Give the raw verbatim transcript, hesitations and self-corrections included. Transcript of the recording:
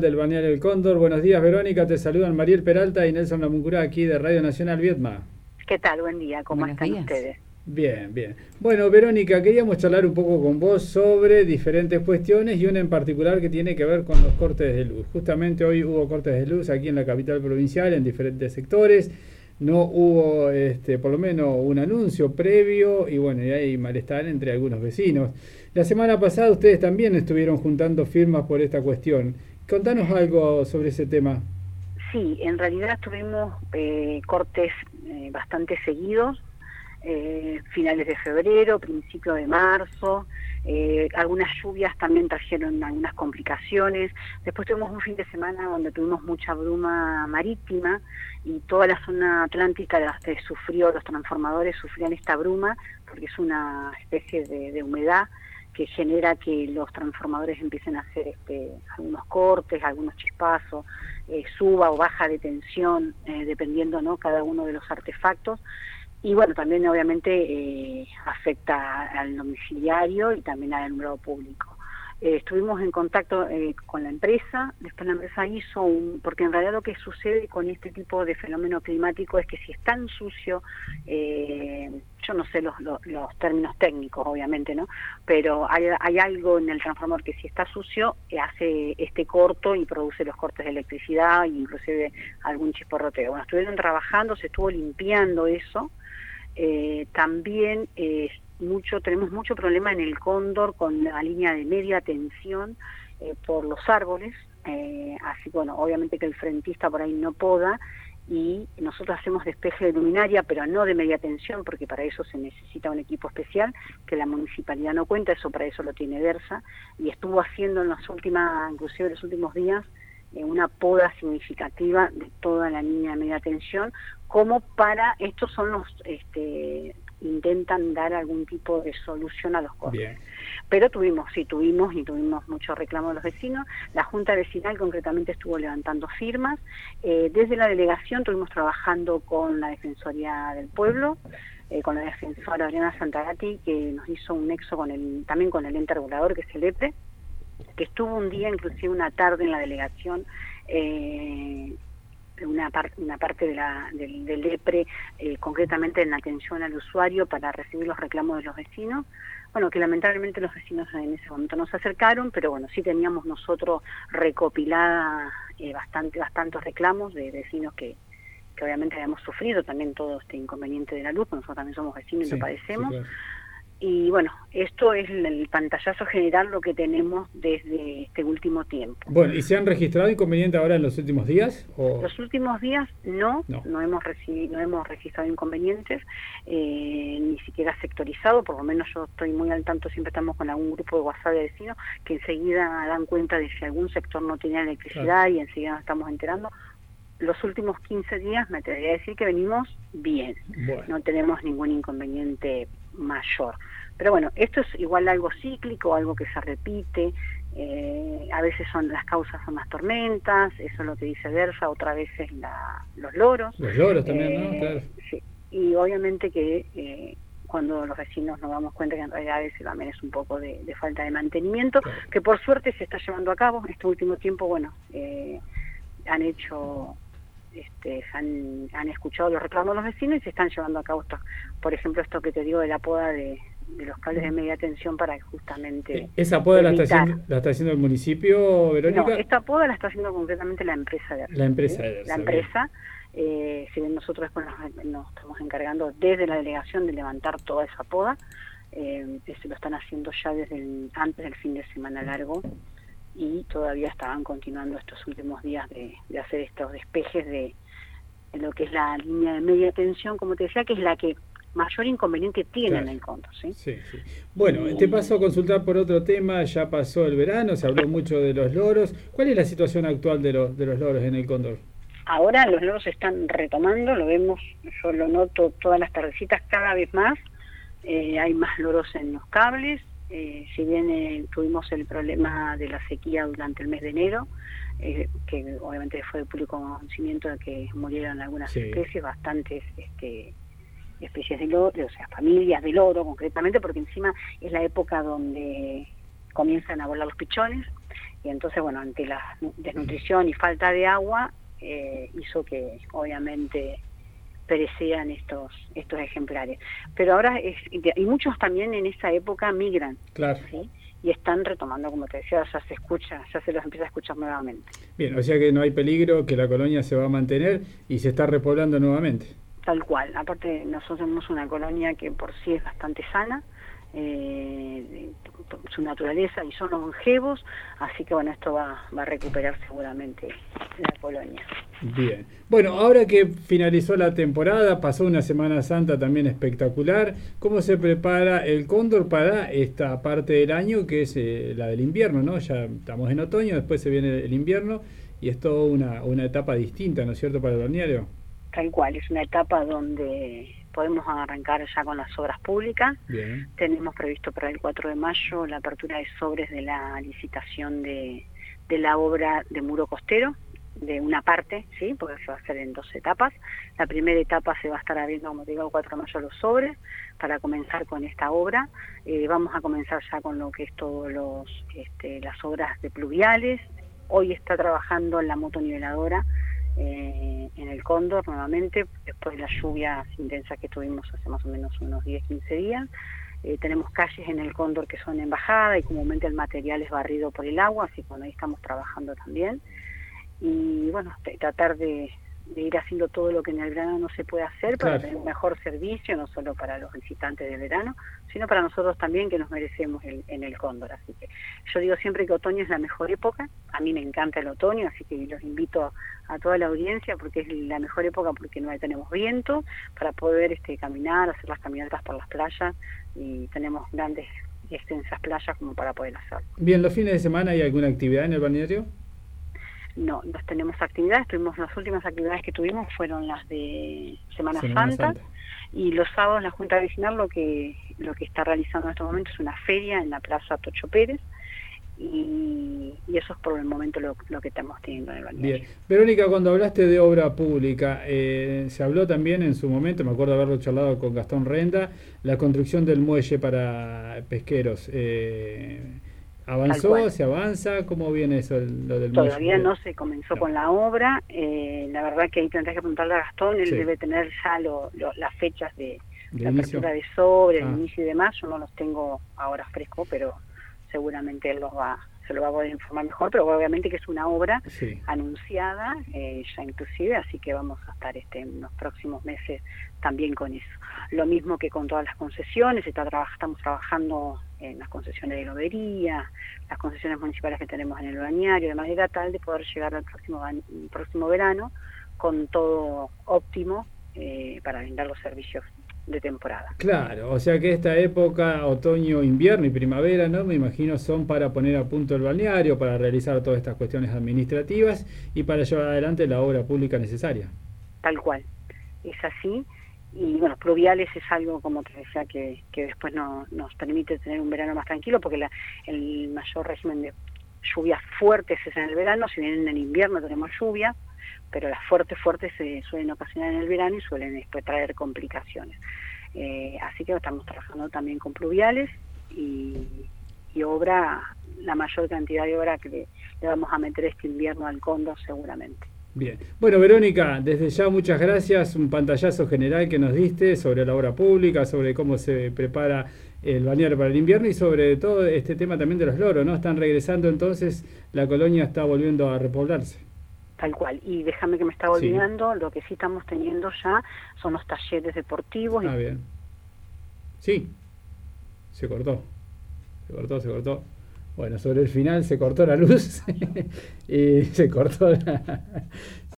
del balneario El Cóndor. Buenos días, Verónica. Te saludan Mariel Peralta y Nelson Lamuncurá, aquí de Radio Nacional Viedma. ¿Qué tal? Buen día. ¿Cómo Buenos están días. ustedes? Bien, bien. Bueno, Verónica, queríamos charlar un poco con vos sobre diferentes cuestiones y una en particular que tiene que ver con los cortes de luz. Justamente hoy hubo cortes de luz aquí en la capital provincial en diferentes sectores. No hubo, este, por lo menos, un anuncio previo y bueno, y hay malestar entre algunos vecinos. La semana pasada ustedes también estuvieron juntando firmas por esta cuestión. Contanos algo sobre ese tema. Sí, en realidad tuvimos eh, cortes eh, bastante seguidos, eh, finales de febrero, principio de marzo, eh, algunas lluvias también trajeron algunas complicaciones. Después tuvimos un fin de semana donde tuvimos mucha bruma marítima y toda la zona atlántica eh, sufrió, los transformadores sufrían esta bruma porque es una especie de, de humedad que genera que los transformadores empiecen a hacer este, algunos cortes, algunos chispazos, eh, suba o baja de tensión, eh, dependiendo, ¿no?, cada uno de los artefactos. Y bueno, también obviamente eh, afecta al domiciliario y también al alumbrado público. Eh, estuvimos en contacto eh, con la empresa, después la empresa hizo un... porque en realidad lo que sucede con este tipo de fenómeno climático es que si es tan sucio, eh, yo no sé los, los, los términos técnicos obviamente, ¿no?, pero hay, hay algo en el transformador que si está sucio eh, hace este corto y produce los cortes de electricidad e inclusive algún chisporroteo. Bueno, estuvieron trabajando, se estuvo limpiando eso. Eh, también eh, mucho tenemos mucho problema en el Cóndor con la línea de media tensión eh, por los árboles, eh, así bueno, obviamente que el frentista por ahí no poda y nosotros hacemos despeje de luminaria, pero no de media tensión, porque para eso se necesita un equipo especial que la municipalidad no cuenta, eso para eso lo tiene Versa, y estuvo haciendo en las últimas, inclusive en los últimos días, eh, una poda significativa de toda la línea de media tensión, como para, estos son los, este, intentan dar algún tipo de solución a los cortes. Bien. Pero tuvimos, sí, tuvimos y tuvimos mucho reclamo de los vecinos. La Junta Vecinal concretamente estuvo levantando firmas. Eh, desde la delegación estuvimos trabajando con la Defensoría del Pueblo, eh, con la defensora Adriana Santagati, que nos hizo un nexo con el, también con el ente regulador, que es el E P E, que estuvo un día, inclusive una tarde en la delegación, eh, una, par, una parte de la, del, del E P R E, eh, concretamente en la atención al usuario para recibir los reclamos de los vecinos. Bueno, que lamentablemente los vecinos en ese momento no se acercaron, pero bueno, sí teníamos nosotros recopilada eh, bastante, bastantes reclamos de vecinos que, que obviamente habíamos sufrido también todo este inconveniente de la luz, nosotros también somos vecinos y sí, lo padecemos. Sí, claro. Y bueno, esto es el pantallazo general lo que tenemos desde este último tiempo. Bueno, ¿y se han registrado inconvenientes ahora en los últimos días? ¿O? Los últimos días no, no, no hemos recibido, no hemos registrado inconvenientes, eh, ni siquiera sectorizado, por lo menos yo estoy muy al tanto, siempre estamos con algún grupo de WhatsApp de vecinos que enseguida dan cuenta de si algún sector no tenía electricidad, claro, y enseguida nos estamos enterando. Los últimos quince días me atrevería a decir que venimos bien, bueno, no tenemos ningún inconveniente mayor. Pero bueno, esto es igual algo cíclico, algo que se repite, eh, a veces son las causas son las tormentas, eso es lo que dice Versa, otra vez es la, los loros. Los loros también, eh, ¿no? Claro. Sí, y obviamente que eh, cuando los vecinos nos damos cuenta que en realidad a veces también es un poco de, de falta de mantenimiento, claro, que por suerte se está llevando a cabo. En este último tiempo, bueno, eh, han hecho... Este, han, han escuchado los reclamos de los vecinos y se están llevando a cabo esto, por ejemplo, esto que te digo de la poda de, de los cables de media tensión para justamente... ¿Esa poda la está, haciendo, la está haciendo el municipio, Verónica? No, esta poda la está haciendo concretamente la empresa de La empresa ¿sí? de La empresa, eh, si bien nosotros después nos, nos estamos encargando desde la delegación de levantar toda esa poda, eh, se lo están haciendo ya desde el, antes del fin de semana largo, y todavía estaban continuando estos últimos días de, de hacer estos despejes de, de lo que es la línea de media tensión, como te decía, que es la que mayor inconveniente tiene, claro, en el Cóndor, ¿sí? Sí, sí. Bueno, y... te paso a consultar por otro tema, ya pasó el verano, se habló mucho de los loros. ¿Cuál es la situación actual de los, de los loros en el Cóndor? Ahora los loros están retomando, lo vemos, yo lo noto todas las tardecitas cada vez más, eh, hay más loros en los cables. Eh, si bien eh, tuvimos el problema de la sequía durante el mes de enero, eh, que obviamente fue de público conocimiento de que murieron algunas sí. especies, bastantes este, especies de loro, o sea, familias de loro concretamente, porque encima es la época donde comienzan a volar los pichones, y entonces, bueno, ante la desnutrición y falta de agua, eh, hizo que obviamente perecieran estos estos ejemplares. Pero ahora, es, y muchos también en esa época migran, claro, ¿sí? Y están retomando, como te decía, ya se escucha, ya se los empieza a escuchar nuevamente. Bien, o sea que no hay peligro, que la colonia se va a mantener y se está repoblando nuevamente. Tal cual. Aparte, nosotros tenemos una colonia que por sí es bastante sana, eh, su naturaleza, y son longevos, así que bueno, esto va, va a recuperar seguramente la colonia. Bien. Bueno, ahora que finalizó la temporada, pasó una Semana Santa también espectacular. ¿Cómo se prepara el cóndor para esta parte del año, que es eh, la del invierno, ¿no? Ya estamos en otoño, después se viene el invierno y es toda una, una etapa distinta, ¿no es cierto?, para el balneario. Tal cual, es una etapa donde podemos arrancar ya con las obras públicas. Bien. Tenemos previsto para el cuatro de mayo la apertura de sobres de la licitación de, de la obra de muro costero, de una parte, sí, porque se va a hacer en dos etapas. La primera etapa se va a estar abriendo, como te digo, el cuatro de mayo los sobres para comenzar con esta obra. Eh, vamos a comenzar ya con lo que es todos los este, las obras de pluviales. Hoy está trabajando la motoniveladora eh, en el Cóndor nuevamente, después de las lluvias intensas que tuvimos hace más o menos unos diez, quince días. Eh, tenemos calles en el Cóndor que son en bajada y comúnmente el material es barrido por el agua, así que bueno, ahí estamos trabajando también. Y bueno, tratar de, de ir haciendo todo lo que en el verano no se puede hacer para claro. tener un mejor servicio, no solo para los visitantes del verano, sino para nosotros también, que nos merecemos el, en el Cóndor. Así que yo digo siempre que otoño es la mejor época. A mí me encanta el otoño, así que los invito a, a toda la audiencia, porque es la mejor época, porque no tenemos viento para poder este, caminar, hacer las caminatas por las playas, y tenemos grandes y extensas playas como para poder hacerlo. Bien, ¿los fines de semana hay alguna actividad en el balneario? No, no tenemos actividades. Tuvimos, las últimas actividades que tuvimos fueron las de Semana, Semana Santa, Santa, y los sábados la Junta Vecinal lo que lo que está realizando en este momento es una feria en la Plaza Tocho Pérez, y, y eso es por el momento lo, lo que estamos teniendo en el balneario. Bien. Verónica, cuando hablaste de obra pública, eh, se habló también en su momento, me acuerdo haberlo charlado con Gastón Renda, la construcción del muelle para pesqueros. Eh, ¿Avanzó? ¿Se avanza? ¿Cómo viene eso, lo del muelle? Todavía no se comenzó no. con la obra. Eh, la verdad que ahí tendrás que preguntarle a Gastón, él sí. debe tener ya lo, lo, las fechas de, de la inicio? apertura de sobre, ah. el inicio y demás. Yo no los tengo ahora fresco, pero seguramente él los va, se lo va a poder informar mejor, pero obviamente que es una obra sí. anunciada, eh, ya inclusive, así que vamos a estar este, en los próximos meses también con eso. Lo mismo que con todas las concesiones, está traba, estamos trabajando en las concesiones de lobería, las concesiones municipales que tenemos en el balneario, de manera tal de poder llegar al próximo, próximo verano con todo óptimo eh, para brindar los servicios de temporada. Claro, o sea que esta época, otoño, invierno y primavera, ¿no? Me imagino son para poner a punto el balneario, para realizar todas estas cuestiones administrativas y para llevar adelante la obra pública necesaria. Tal cual, es así. Y bueno, pluviales es algo, como te decía, que, que después no, nos permite tener un verano más tranquilo, porque la, el mayor régimen de lluvias fuertes es en el verano. Si bien en el invierno tenemos lluvia, pero las fuertes fuertes se suelen ocasionar en el verano y suelen después traer complicaciones. Eh, así que estamos trabajando también con pluviales y, y obra, la mayor cantidad de obra que le, le vamos a meter este invierno al Cóndor seguramente. Bien. Bueno, Verónica, desde ya muchas gracias, un pantallazo general que nos diste sobre la obra pública, sobre cómo se prepara el balneario para el invierno y sobre todo este tema también de los loros, ¿no? Están regresando entonces, la colonia está volviendo a repoblarse. Tal cual, y déjame que me estaba olvidando, sí. Lo que sí estamos teniendo ya son los talleres deportivos. Ah, bien. Sí, se cortó, se cortó, se cortó. Bueno, sobre el final se cortó la luz y se cortó la...